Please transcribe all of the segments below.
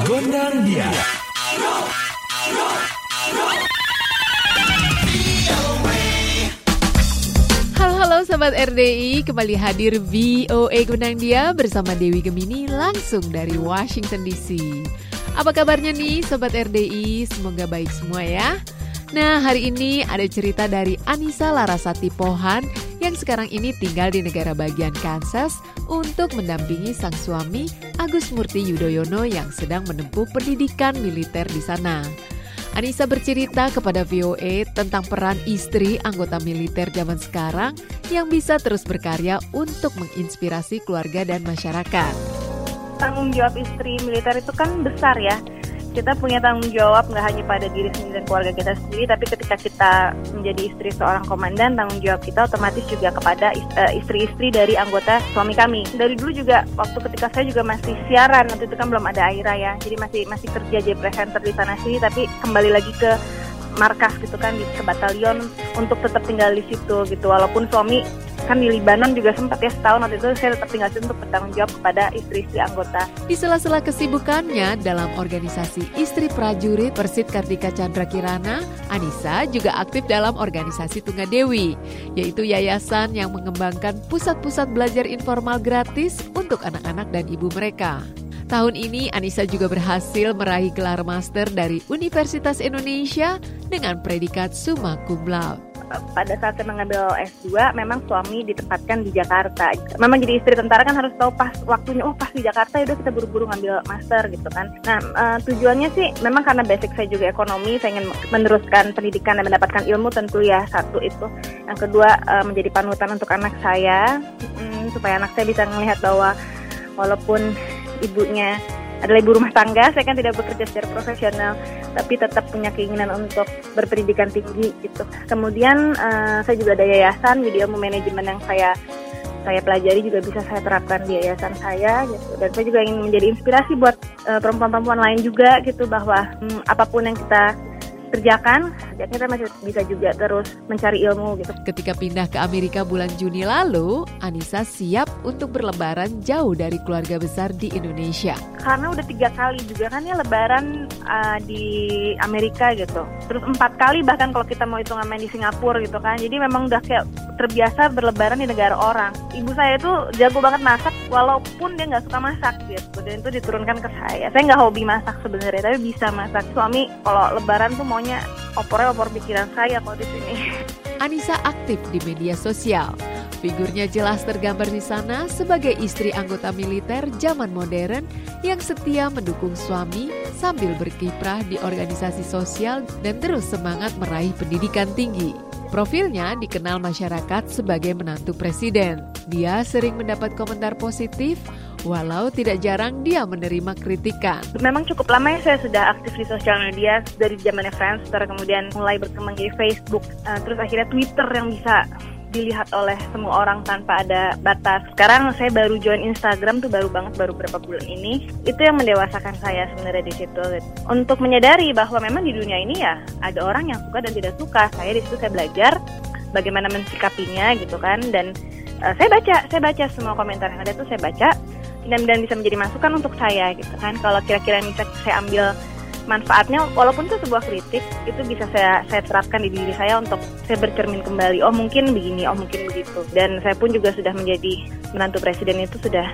Gondang dia. Halo Sobat RDI, kembali hadir VOA Gondang Dia bersama Dewi Gemini langsung dari Washington DC. Apa kabarnya nih Sobat RDI? Semoga baik semua ya. Nah, hari ini ada cerita dari Anissa Larasati Pohan yang sekarang ini tinggal di negara bagian Kansas untuk mendampingi sang suami Agus Murti Yudhoyono yang sedang menempuh pendidikan militer di sana. Anissa bercerita kepada VOA tentang peran istri anggota militer zaman sekarang yang bisa terus berkarya untuk menginspirasi keluarga dan masyarakat. Tanggung jawab istri militer itu kan besar ya. Kita punya tanggung jawab nggak hanya pada diri sendiri dan keluarga kita sendiri, tapi ketika kita menjadi istri seorang komandan, tanggung jawab kita otomatis juga kepada istri-istri dari anggota suami kami. Dari dulu juga, waktu ketika saya juga masih siaran, waktu itu kan belum ada Aira ya, jadi masih kerja jadi presenter di sana sini, tapi kembali lagi ke markas gitu kan, ke batalion untuk tetap tinggal di situ gitu. Walaupun suami kan di Libanon juga sempat ya setahun, waktu itu saya tetap tinggal di situ untuk bertanggung jawab kepada istri-istri anggota. Di sela-sela kesibukannya dalam organisasi Istri Prajurit Persit Kartika Chandra Kirana, Anissa juga aktif dalam organisasi Tunggadewi, yaitu yayasan yang mengembangkan pusat-pusat belajar informal gratis untuk anak-anak dan ibu mereka. Tahun ini Anissa juga berhasil meraih gelar master dari Universitas Indonesia dengan predikat summa cum laude. Pada saat saya mengambil S2, memang suami ditempatkan di Jakarta. Memang jadi istri tentara kan harus tahu pas waktunya, pas di Jakarta yaudah kita buru-buru ngambil master gitu kan. Nah, tujuannya sih memang karena basic saya juga ekonomi, saya ingin meneruskan pendidikan dan mendapatkan ilmu tentu ya, satu itu. Yang kedua, menjadi panutan untuk anak saya, supaya anak saya bisa melihat bahwa walaupun ibunya adalah ibu rumah tangga, saya kan tidak bekerja secara profesional, tapi tetap punya keinginan untuk berpendidikan tinggi gitu. Kemudian saya juga ada yayasan, jadi ilmu manajemen yang saya pelajari juga bisa saya terapkan di yayasan saya gitu. Dan saya juga ingin menjadi inspirasi buat perempuan-perempuan lain juga gitu, bahwa apapun yang kita kerjakan, kita masih bisa juga terus mencari ilmu gitu. Ketika pindah ke Amerika bulan Juni lalu, Anissa siap untuk berlebaran jauh dari keluarga besar di Indonesia. Karena udah 3 kali juga kan ya lebaran di Amerika gitu. Terus 4 kali bahkan kalau kita mau hitung sama di Singapura gitu kan. Jadi memang udah kayak terbiasa berlebaran di negara orang. Ibu saya tuh jago banget masak walaupun dia nggak suka masak gitu. Dan itu diturunkan ke saya. Saya nggak hobi masak sebenarnya, tapi bisa masak. Suami kalau lebaran tuh maunya opor pikiran saya kalau di sini. Anissa aktif di media sosial. Figurnya jelas tergambar di sana sebagai istri anggota militer zaman modern yang setia mendukung suami sambil berkiprah di organisasi sosial dan terus semangat meraih pendidikan tinggi. Profilnya dikenal masyarakat sebagai menantu presiden. Dia sering mendapat komentar positif, walau tidak jarang dia menerima kritikan. Memang cukup lama ya saya sudah aktif di sosial media, dari zamannya Friendster, kemudian mulai berkembang di Facebook, terus akhirnya Twitter yang bisa dilihat oleh semua orang tanpa ada batas. Sekarang saya baru join Instagram tuh baru beberapa bulan ini. Itu yang mendewasakan saya sebenarnya di situ. Untuk menyadari bahwa memang di dunia ini ya ada orang yang suka dan tidak suka. Saya di situ saya belajar bagaimana mensikapinya gitu kan, dan saya baca semua komentar yang ada tuh saya baca dan bisa menjadi masukan untuk saya gitu kan. Kalau kira-kira bisa saya ambil manfaatnya, walaupun itu sebuah kritik, itu bisa saya terapkan di diri saya untuk saya bercermin kembali. Oh mungkin begini, oh mungkin begitu. Dan saya pun juga sudah menjadi menantu presiden itu sudah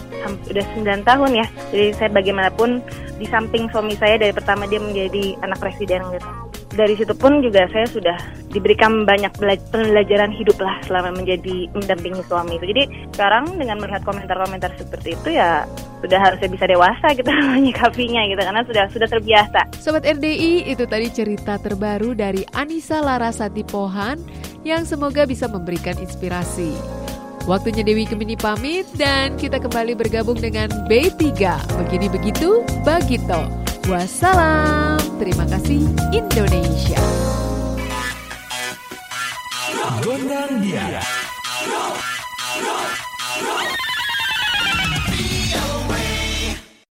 9 tahun ya. Jadi saya bagaimanapun di samping suami saya dari pertama dia menjadi anak presiden gitu. Dari situ pun juga saya sudah diberikan banyak pembelajaran hidup lah selama mendampingi suami itu. Jadi sekarang dengan melihat komentar-komentar seperti itu ya sudah harusnya bisa dewasa kita menyikapinya gitu, karena sudah terbiasa. Sobat RDI, itu tadi cerita terbaru dari Anissa Larasati Pohan yang semoga bisa memberikan inspirasi. Waktunya Dewi Gemini pamit dan kita kembali bergabung dengan B3. Begini begitu, Bagito. Wassalam. Terima kasih Indonesia. Gondang dia.